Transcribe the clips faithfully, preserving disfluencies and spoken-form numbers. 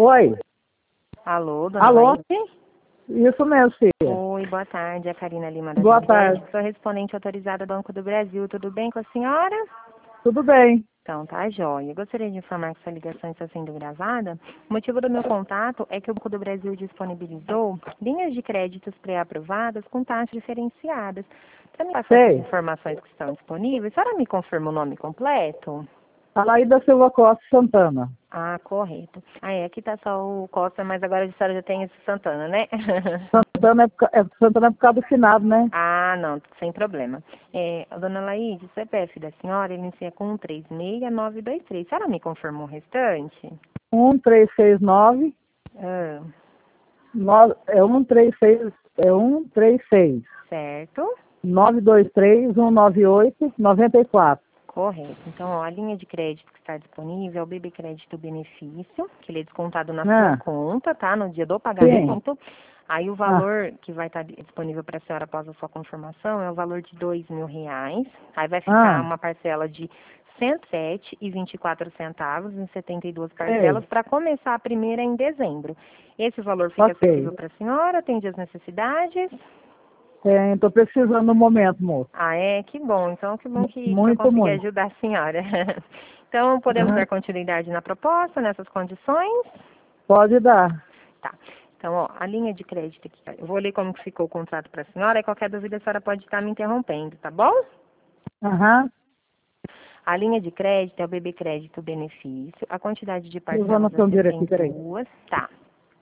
Oi. Alô, dona Alô? Laís? Isso mesmo, filha. Oi, boa tarde. É a Karina Lima da Boa Jovem tarde. Nerd. Sou respondente autorizada do Banco do Brasil. Tudo bem com a senhora? Tudo bem. Então, tá jóia. Gostaria de informar que essa ligação está sendo gravada. O motivo do meu contato é que o Banco do Brasil disponibilizou linhas de créditos pré-aprovadas com taxas diferenciadas. Para me passar essas Sei. informações que estão disponíveis, a senhora me confirma o nome completo? Alaída Silva Costa Santana. Ah, correto. Ah, é, aqui tá só o Costa, mas agora a senhora já tem esse Santana, né? Santana é, por ca- é, Santana é por causa do finado, né? Ah, não, sem problema. É, a dona Laís, o C P F da senhora, ele inicia com um três seis nove dois três. A senhora me confirmou o restante? um três seis nove, Ah, nove, é um três seis, é um três seis, certo? nove dois três, um nove oito, noventa e quatro. Correto. Então, ó, a linha de crédito que está disponível é o B B Crédito Benefício, que ele é descontado na sua Ah, conta, tá? No dia do sim. pagamento. Aí o Ah, valor que vai estar disponível para a senhora após a sua confirmação é o valor de dois mil reais. Aí vai ficar ah, uma parcela de cento e sete e vinte e quatro centavos em setenta e duas sei. parcelas para começar a primeira em dezembro. Esse valor fica Ok. acessível para a senhora, atende às necessidades. Estou precisando no momento, moço. Ah, é? Que bom. Então, que bom Mu- que, que eu Muito, consegui muito. ajudar a senhora. Então, podemos Ah, dar continuidade na proposta, nessas condições? pode dar. Tá. Então, ó, a linha de crédito aqui, ó, eu vou ler como que ficou o contrato para a senhora, e qualquer dúvida a senhora pode estar me interrompendo, tá bom? Aham. A linha de crédito é o B B Crédito Benefício, a quantidade de Eu vou parcelas é anotar aqui, setenta e peraí. duas, tá.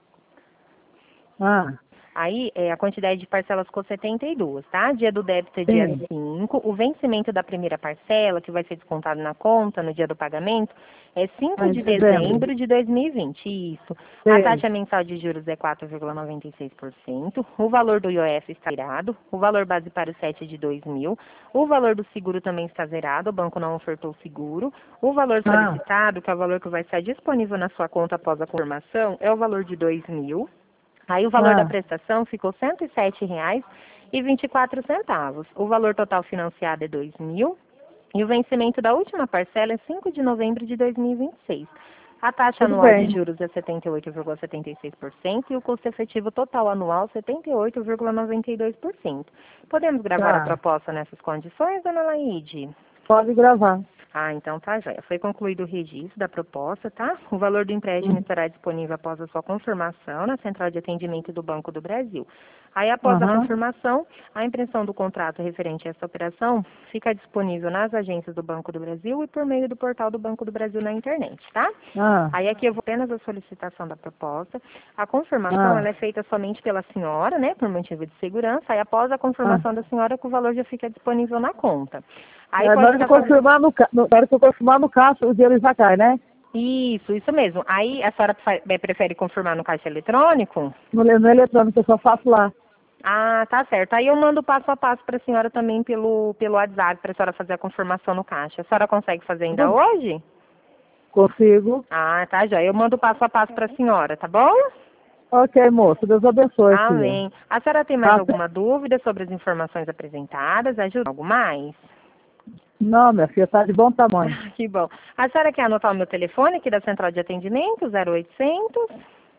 Ah, Aí, é, a quantidade de parcelas ficou setenta e duas, tá? Dia do débito é dia sim. cinco. O vencimento da primeira parcela, que vai ser descontado na conta no dia do pagamento, é cinco Ah, em de dezembro. dezembro de dois mil e vinte. Isso. A Sei. taxa mensal de juros é quatro vírgula noventa e seis por cento. O valor do I O F está zerado. O valor base para o sete é de dois mil. O valor do seguro também está zerado. O banco não ofertou seguro. O valor Ah, solicitado, que é o valor que vai estar disponível na sua conta após a confirmação, é o valor de dois mil. Aí o valor da ah, prestação ficou cento e sete reais e vinte e quatro centavos. O valor total financiado é dois mil e o vencimento da última parcela é cinco de novembro de dois mil e vinte e seis. A taxa tudo anual de bem. juros é setenta e oito vírgula setenta e seis por cento e o custo efetivo total anual setenta e oito vírgula noventa e dois por cento. Podemos gravar a Tá. proposta nessas condições, dona Laide? Pode gravar. Ah, então tá joia. Foi concluído o registro da proposta, tá? O valor do empréstimo Uhum. estará disponível após a sua confirmação na Central de Atendimento do Banco do Brasil. Aí, após a Aham. confirmação, a impressão do contrato referente a essa operação fica disponível nas agências do Banco do Brasil e por meio do portal do Banco do Brasil na internet, tá? Ah, Aí aqui eu vou apenas a solicitação da proposta. A confirmação ah, ela é feita somente pela senhora, né, por motivo de segurança. Aí após a ah. confirmação da senhora, que o valor já fica disponível na conta. Aí É, na pode hora de estar fazendo... confirmar no, ca- no, na hora que eu confirmar no caixa, o dinheiro já cai, né? Isso, isso mesmo. Aí a senhora fa- eh, prefere confirmar no caixa eletrônico? No, le- no eletrônico, eu só faço lá. Ah, tá certo. Aí eu mando passo a passo para a senhora também pelo, pelo WhatsApp, para a senhora fazer a confirmação no caixa. A senhora consegue fazer ainda Tudo hoje? consigo. Ah, tá, já. Eu mando passo a passo para a senhora, tá bom? Ok, moço. Deus abençoe, filha. Amém. A senhora tem mais Tá. alguma dúvida sobre as informações apresentadas? Ajuda algo mais? Não, minha filha, tá de bom tamanho. Ah, que bom. A senhora quer anotar o meu telefone aqui da Central de Atendimento, zero oitocentos?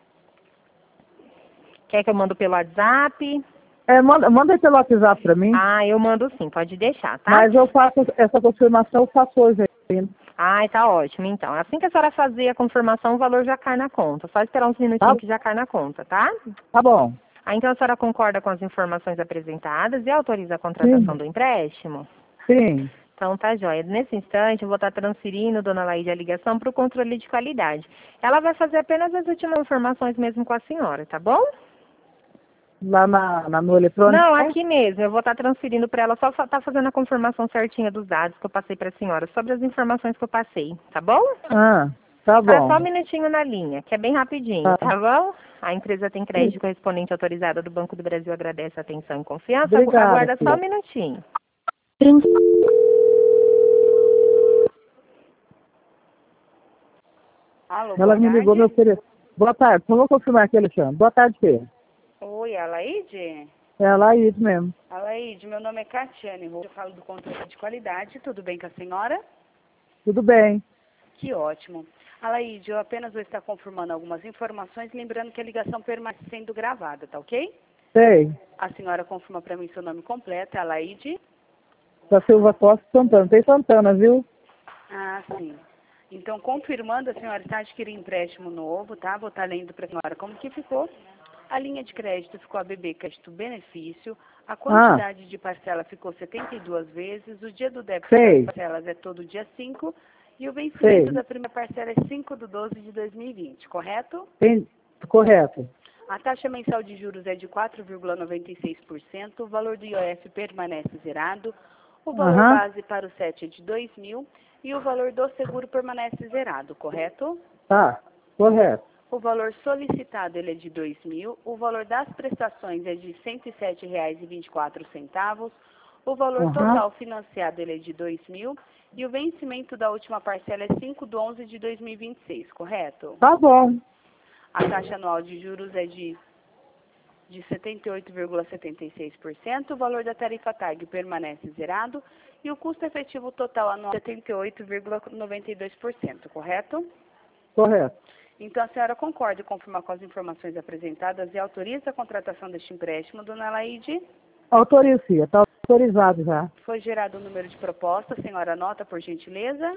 Quer que eu mando pelo WhatsApp? É, manda, manda pelo WhatsApp pra mim. Ah, eu mando sim, pode deixar, tá? Mas eu faço essa confirmação, eu faço hoje ainda. Ai, tá ótimo, então. Assim que a senhora fazer a confirmação, o valor já cai na conta. Só esperar uns Tá, minutinhos que já cai na conta, tá? tá bom. Ah, então a senhora concorda com as informações apresentadas e autoriza a Sim, contratação do empréstimo? sim. Então tá jóia. Nesse instante, eu vou estar transferindo, dona Laíde, a ligação para o controle de qualidade. Ela vai fazer apenas as últimas informações mesmo com a senhora, tá bom? Lá na, na, no eletrônico, Não, né? aqui mesmo. Eu vou estar transferindo para ela, só estar fazendo a confirmação certinha dos dados que eu passei para a senhora, sobre as informações que eu passei, tá bom? Ah, tá Tá só um bom. minutinho na linha, que é bem rapidinho, Tá. tá bom? A empresa tem crédito correspondente autorizada do Banco do Brasil, agradece a atenção e confiança. Agu- Obrigada, Aguarda só um filha. minutinho. Alô, Ela boa me ligou, tarde. meu filho. Boa tarde. Só vou confirmar aqui, Alexandre. Boa tarde, filha. Oi, Alaide? É a Laís mesmo. Alaide, meu nome é Catiane, eu falo do controle de qualidade, tudo bem com a senhora? Tudo bem. Que ótimo. Alaide, eu apenas vou estar confirmando algumas informações, lembrando que a ligação permanece sendo gravada, tá ok? Sei. A senhora confirma para mim seu nome completo, é Alaide? Da Silva Costa Santana. Tem Santana, viu? Ah, sim. Então, confirmando, a senhora está adquirindo empréstimo novo, tá? Vou estar lendo para a senhora como que ficou. A linha de crédito ficou A B B Crédito Benefício. A quantidade ah. de parcela ficou setenta e duas vezes. O dia do débito Sei. das parcelas é todo dia cinco. E o vencimento Sei. da primeira parcela é cinco de doze de dois mil e vinte, correto? Tem... Correto. A taxa mensal de juros é de quatro vírgula noventa e seis por cento. O valor do I O F permanece zerado. O valor Aham. base para o S E T é de dois mil e o valor do seguro permanece zerado, correto? Tá, correto. O valor solicitado ele é de dois mil, o valor das prestações é de cento e sete reais e vinte e quatro centavos, o valor Uhum. total financiado ele é de dois mil e o vencimento da última parcela é cinco de onze de dois mil e vinte e seis, correto? Tá bom. A taxa anual de juros é de de setenta e oito vírgula setenta e seis por cento, o valor da tarifa T A G permanece zerado e o custo efetivo total anual é setenta e oito vírgula noventa e dois por cento, correto? Correto. Então, a senhora concorda em confirmar com as informações apresentadas e autoriza a contratação deste empréstimo, dona Alaide? Autorizo, sim. Está autorizado já. Foi gerado o número de proposta, a senhora anota, por gentileza?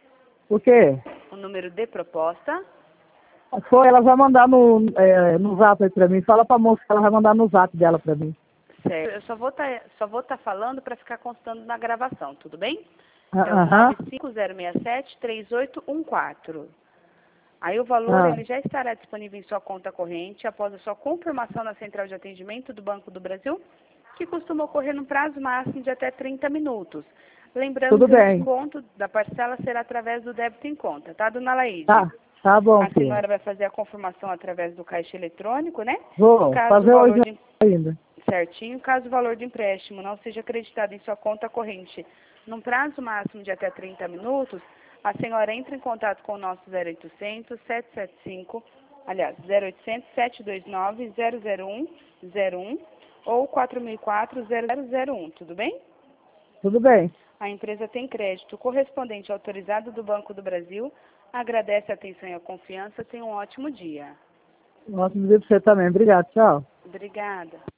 O quê? O número de proposta. Foi, ela vai mandar no, é, no zap aí pra mim. Fala pra moça que ela vai mandar no zap dela pra mim. Certo. Eu só vou tá, só vou estar tá falando para ficar constando na gravação, tudo bem? Uh, é o uh -huh. nove cinco zero seis sete, três oito um quatro. Aí o valor Ah. ele já estará disponível em sua conta corrente após a sua confirmação na central de atendimento do Banco do Brasil, que costuma ocorrer no prazo máximo de até trinta minutos. Lembrando Tudo que bem. o desconto da parcela será através do débito em conta, tá, dona Laíde? Tá, tá bom, A senhora filho. vai fazer a confirmação através do caixa eletrônico, né? Vou Caso fazer o valor hoje de... ainda. Certinho. Caso o valor do empréstimo não seja acreditado em sua conta corrente num prazo máximo de até trinta minutos, a senhora entra em contato com o nosso zero oitocentos, sete sete cinco, aliás, zero oitocentos, sete dois nove, zero zero um zero um ou quatro mil e quatro, zero zero zero um, tudo bem? Tudo bem. A empresa tem crédito correspondente autorizado do Banco do Brasil. Agradece a atenção e a confiança. Tenha um ótimo dia. Um ótimo dia para você também. Obrigado. Tchau. Obrigada.